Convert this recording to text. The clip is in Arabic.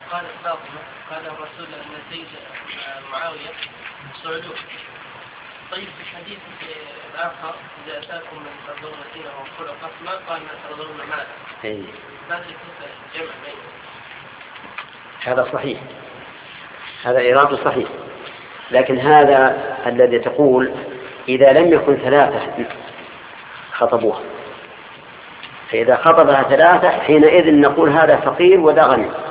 قال فاطمة قال الرسول أن زيد معاوية صعدوه. طيب في الحديث الآخر إذا أتاكم من ترضون دينه وخلقه ما قال ما ترضون ماله. ما تكون الجمع بينهم. هذا صحيح، هذا إرادة صحيح، لكن هذا الذي تقول إذا لم يكن ثلاثة خطبوها، فإذا خطبها ثلاثة حينئذ نقول هذا فقير وذا غني.